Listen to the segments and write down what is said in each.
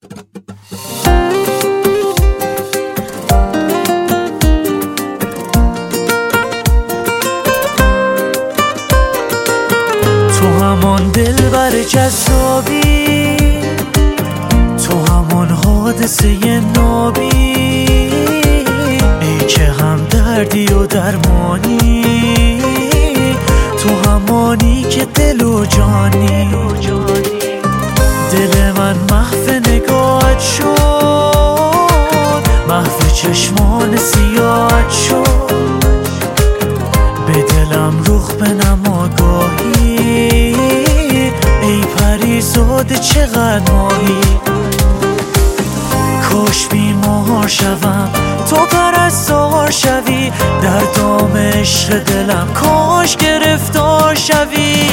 تو همان دلبر جذابی، تو همان حادثه نابی، ای که هم دردی و درمانی، تو همانی که دل و جانی. دل من محو نگاهت شد، محو چشمان سیاهت شد، به دلم رخ بنما گاهی، ای پریزاده چقدر ماهی. کاش بیمار شوم تو پرستار شوی، در دام عشق دلم کاش گرفتار شوی.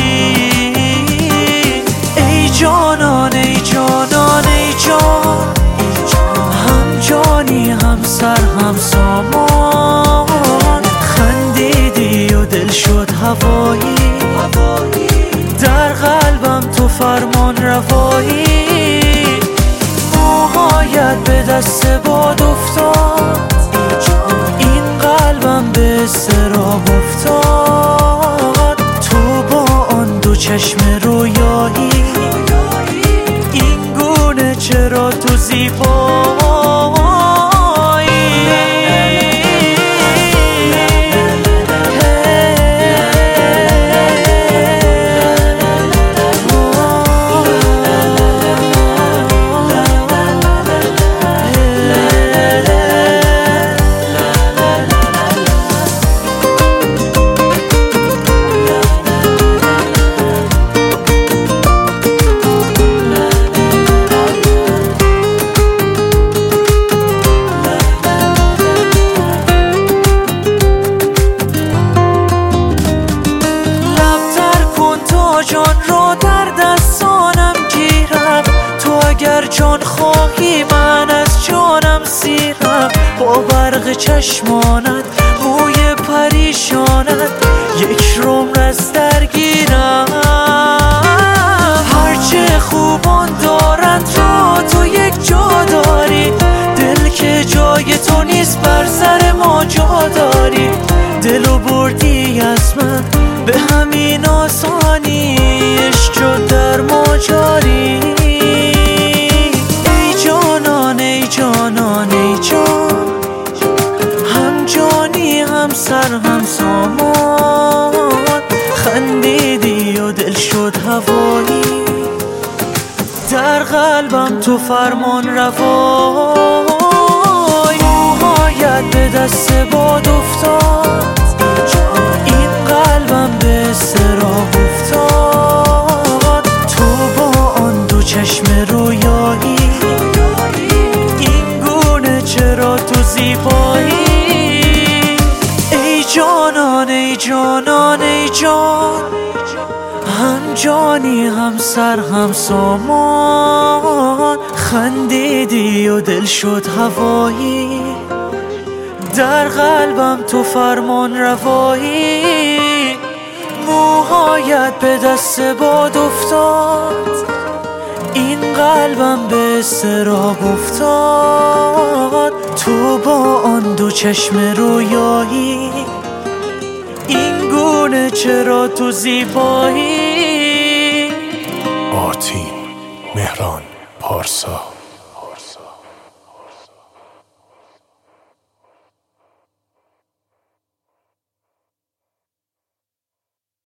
ای جانان ای جانان ای جان، هم جانی هم سر هم سامان، خندیدی و دل شد هوایی، در قلبم تو فرمان روایی. موهایت به دست باد افتاد، این قلبم به اضطراب افتاد، تو با آن دو چشم رویایی، این گونه چرا تو زیبایی. جان را در دستانم گیرم، تو اگر جان خواهی من از جانم سیرم. با برق چشمانت موی پریشانت یک عمر از درگیرم. هرچه خوبان دارند را تو یک جا داری، دل که جای تو نیست بر سر ما جا داری. دلو بردی از من به همین آسانی، عشق شد در ما جاری. ای جانان ای جانان ای جان، هم جانی هم سر هم سامان، خندیدی و دل شد هوایی، در قلبم تو فرمان روایی. موهایت به دست باد افتاد، این قلبم به اضطراب افتاد، تو با آن دو چشم رویایی، این گونه چرا تو زیبایی. ای جانان ای جانان ای جان، هم جانی هم سر هم سامان، خندیدی و دل شد هوایی، در قلبم تو فرمان روایی. موهایت به دست باد افتاد، این قلبم به اضطراب افتاد، تو با آن دو چشم رویایی، این گونه چرا تو زیبایی. آرتین مهران پارسا.